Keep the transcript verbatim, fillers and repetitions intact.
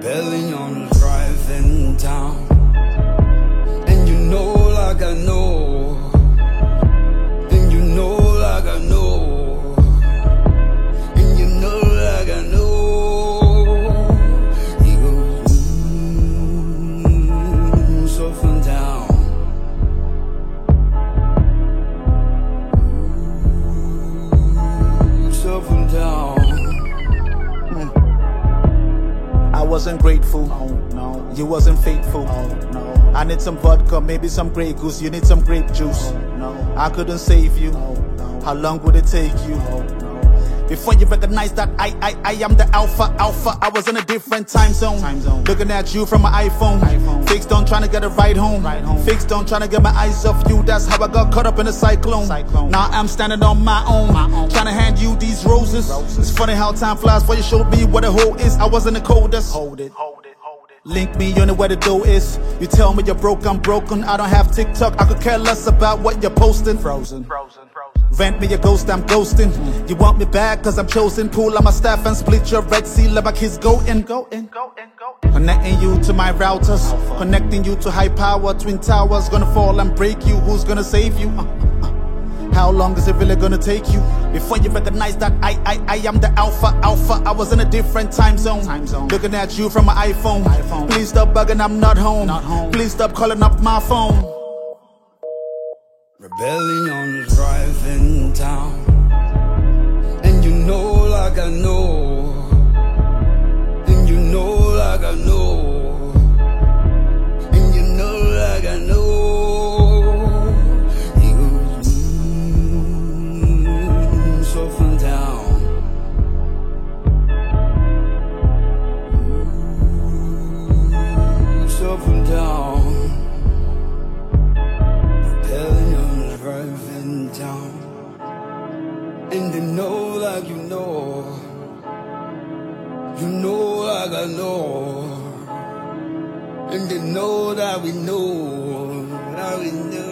Rebellion is driving down, and you know like I know, and you know like I know, and you know like I know. He goes mm, so from down. Ooh, so from down. I wasn't grateful, Oh no, you wasn't faithful. oh no, I need some vodka, maybe some Grey Goose, you need some grape juice. oh no, I couldn't save you, oh no, how long would it take you? oh no. Before you recognize that I, I, I am the alpha, alpha, I was in a different time zone. Time zone. Looking at you from my iPhone. iPhone. Fixed on trying to get a ride home. Ride home. Fixed on trying to get my eyes off you. That's how I got caught up in the cyclone. Cyclone. Now I'm standing on my own. My own. Trying to hand you these roses. Roses. It's funny how time flies before you showed me what a hole is. I wasn't the coldest. Hold it, hold it, hold it. Link me, you know where the dough is. You tell me you're broke, I'm broken. I don't have TikTok, I could care less about what you're posting. Frozen, frozen, frozen. Rent me a ghost, I'm ghosting. You want me back cause I'm chosen. Pull on my staff and split your Red Sea. Let my kids go in, go in. Go in, go in. Connecting you to my routers, connecting you to high power. Twin towers gonna fall and break you. Who's gonna save you? Uh, uh, uh. How long is it really gonna take you before you recognize that I, I, I am the alpha, alpha? I was in a different time zone. Time zone. Looking at you from my iPhone. iPhone. Please stop bugging, I'm not home. Not home. Please stop calling up my phone. Rebellion is driving down, and you know like I know, and you know like I know, and you know like I know. He goes mm, so from down. Ooh, so from down. Rebellion is driving down, and they know like you know, you know like I know, and they know that we know, that we know.